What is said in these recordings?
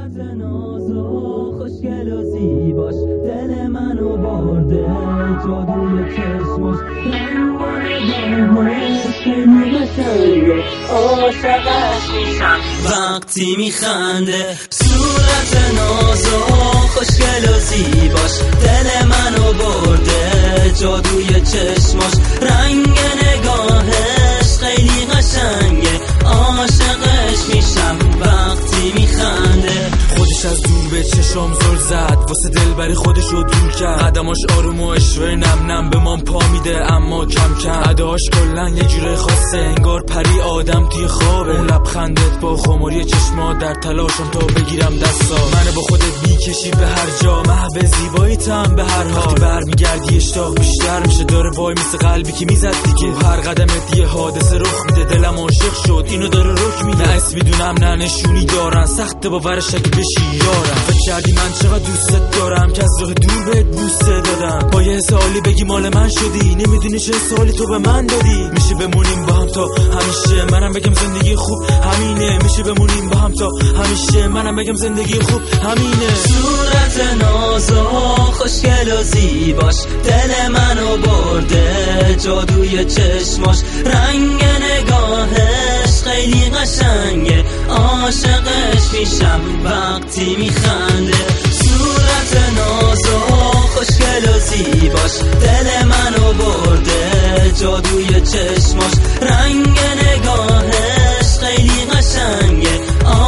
صورت ناز و خوشگل و زیباش دل منو برده، جادوی چشماش رنگانه خیلی قشنگه، عاشقش میشم وقتی میخنده. صورت ناز و خوشگل و زیباش دل منو برده، جادوی چشماش رنگ نگاهش خیلی قشنگه، عاشقش میشم وقتی میخنده. خودش از دور به چشام زل زد، واسه دلبری خودشو دور کرد. قدماش آروم و اشوه نم نم به من پا میده اما کم کم. اداش کلن یه جوره خاصه، انگار پری آدم توی خوابه. اون لبخندت با خماری چشما در تلاشم تا بگیرم دستا. منو با خودت میکشی به هر جا، محو زیباییتم به هر حال. وقتی برمیگردی اشتاق بیشتر میشه، داره وای مثل قلبی که میزد دیگه. هر قدمت یه حادثه رخ میده، دلم عاشق شد اینو داره رک میده. نه اسم میدونم نه نشونی دارن، سخت باورش اگه بشی یارم. فکر کردی من چقدر دوستت دارم که از راه دور بهت بوسه دادم. با یه سوالی بگی مال من شدی، نمیدونی چه سوالی تو به من دادی. میشه بمونیم با هم تا همیشه، منم بگم زندگی خوب همینه. میشه بمونیم با هم تا همیشه، منم بگم زندگی خوب همینه. صورت ناز و خوشگل و زیباش دل منو برده، جادوی چشماش رنگ نگاهش خیلی قشنگه، عاشقش میشم وقتی میخنده. صورت ناز و خوشگل و زیباش دل منو برده، جادوی چشماش رنگ نگاهش خیلی قشنگه،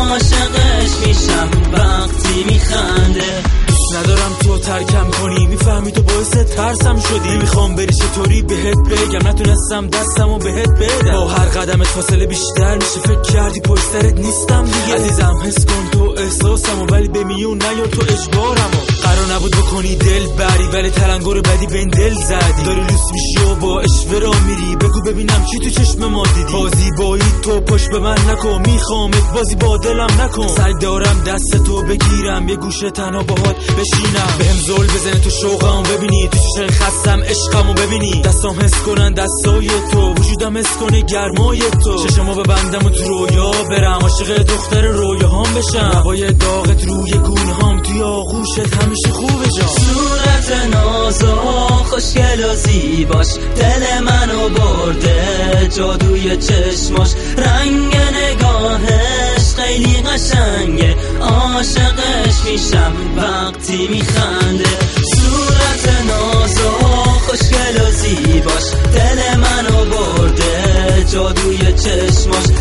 عاشقش میشم وقتی میخنده. ندارم تو ترکم کنی، میفهمی تو باعث ترسم شدی. نمیخوام بری چطوری بهت بگم، نتونستم دستمو بهت بدم. با هر قدمت فاصله بیشتر میشه، فکر کردی پشت سرت نیستم دیگه. عزیزم حس کن تو احساسمو، ولی به میون نیار تو اجبارمو. قرار نبود بکنی دل بری، ولی تلنگر بدی به این دل زدی. داری لوس میشی و با اشوه را میری، بگو ببینم چی تو چشم ما دیدی. بازی بایی تو پشت به من نکن، میخوامت بازی با دلم نکن. سعی دارم دست تو بگیرم، یه گوشه تنها باهات بشینم. بهم زل بزنه تو شوقم ببینی، تو چشم خستم عشقمو ببینی. دستام حس کنن دستای تو، وجودم حس کنه گرمای تو. چشمو ببندم و تو رویا برم، عاشق دختر رویاهام بشم. هوای داغت روی گونه‌هام، توی آغوشت همیشه خوبه جان. صورت ناز و خوشگل و زیباش دل منو برده، جادوی چشماش رنگ نگاهش خیلی قشنگه، عاشقش میشم وقتی میخنده. صورت ناز و خوشگل و زیباش دل منو برده، جادوی چشماش